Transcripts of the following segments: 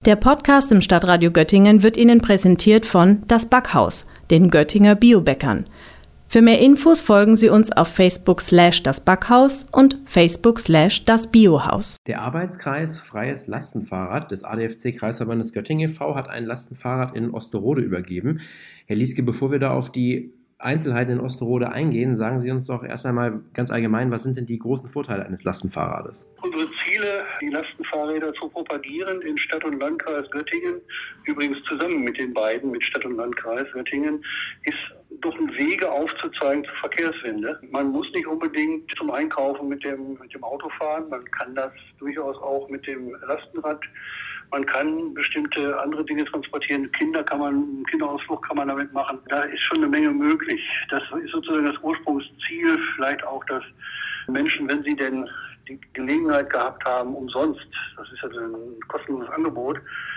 Der Podcast im Stadtradio Göttingen wird Ihnen präsentiert von Das Backhaus, den Göttinger Biobäckern. Für mehr Infos folgen Sie uns auf Facebook/Das Backhaus und Facebook/Das Biohaus. Der Arbeitskreis Freies Lastenfahrrad des ADFC-Kreisverbandes Göttingen e.V. hat ein Lastenfahrrad in Osterode übergeben. Herr Lieske, bevor wir da auf die Einzelheiten in Osterode eingehen, sagen Sie uns doch erst einmal ganz allgemein, was sind denn die großen Vorteile eines Lastenfahrrades? Unsere Ziele, die Lastenfahrräder zu propagieren in Stadt und Landkreis Göttingen, übrigens zusammen mit den beiden, mit Stadt und Landkreis Göttingen, ist doch Wege aufzuzeigen zur Verkehrswende. Man muss nicht unbedingt zum Einkaufen mit dem Auto fahren, man kann das durchaus auch mit dem Lastenrad. Man kann bestimmte andere Dinge transportieren. Kinderausflug kann man damit machen. Da ist schon eine Menge möglich. Das ist sozusagen das Ursprungsziel. Vielleicht auch, dass Menschen, wenn sie denn die Gelegenheit gehabt haben, umsonst, das ist ja ein kostenloses Angebot,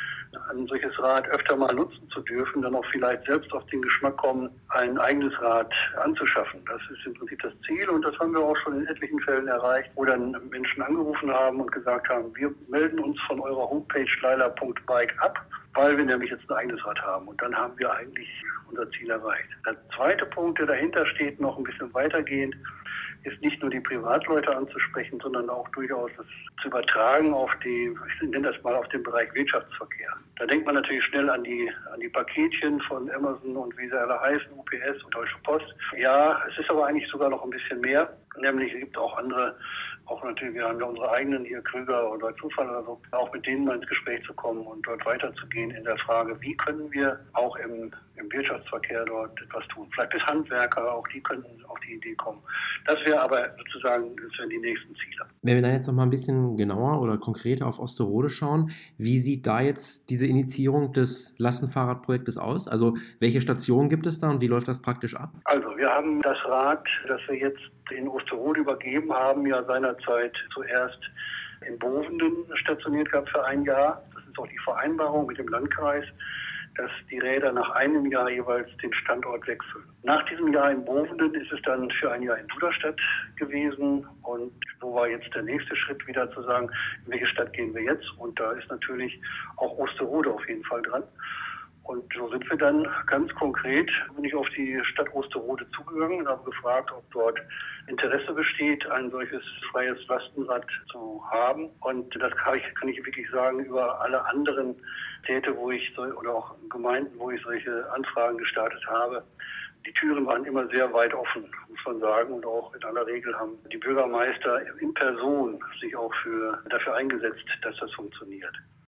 ein solches Rad öfter mal nutzen zu dürfen, dann auch vielleicht selbst auf den Geschmack kommen, ein eigenes Rad anzuschaffen. Das ist im Prinzip das Ziel und das haben wir auch schon in etlichen Fällen erreicht, wo dann Menschen angerufen haben und gesagt haben, wir melden uns von eurer Homepage leila.bike ab, weil wir nämlich jetzt ein eigenes Rad haben. Und dann haben wir eigentlich unser Ziel erreicht. Der zweite Punkt, der dahinter steht, noch ein bisschen weitergehend, ist nicht nur die Privatleute anzusprechen, sondern auch durchaus das zu übertragen auf ich nenne das mal auf den Bereich Wirtschaftsverkehr. Da denkt man natürlich schnell an die Paketchen von Amazon und wie sie alle heißen, UPS und Deutsche Post. Ja, es ist aber eigentlich sogar noch ein bisschen mehr. Nämlich es gibt auch andere, auch natürlich, wir haben ja unsere eigenen hier, Krüger oder Zufall oder so, auch mit denen mal ins Gespräch zu kommen und dort weiterzugehen in der Frage, wie können wir auch im Wirtschaftsverkehr dort etwas tun. Vielleicht als Handwerker, auch die könnten auf die Idee kommen. Das wäre aber sozusagen, das wären die nächsten Ziele. Wenn wir dann jetzt noch mal ein bisschen genauer oder konkreter auf Osterode schauen, wie sieht da jetzt diese Initiierung des Lastenfahrradprojektes aus? Also welche Stationen gibt es da und wie läuft das praktisch ab? Also wir haben das Rad, das wir jetzt in Osterode übergeben haben, ja seinerzeit zuerst in Bovenden stationiert gehabt für ein Jahr. Das ist auch die Vereinbarung mit dem Landkreis, dass die Räder nach einem Jahr jeweils den Standort wechseln. Nach diesem Jahr in Bovenden ist es dann für ein Jahr in Duderstadt gewesen und so war jetzt der nächste Schritt wieder zu sagen, in welche Stadt gehen wir jetzt? Und da ist natürlich auch Osterode auf jeden Fall dran. Und so sind wir dann ganz konkret, bin ich auf die Stadt Osterode zugegangen und habe gefragt, ob dort Interesse besteht, ein solches freies Lastenrad zu haben. Und das kann ich wirklich sagen, über alle anderen Städte, oder auch Gemeinden, wo ich solche Anfragen gestartet habe. Die Türen waren immer sehr weit offen, muss man sagen. Und auch in aller Regel haben die Bürgermeister in Person sich auch dafür eingesetzt, dass das funktioniert.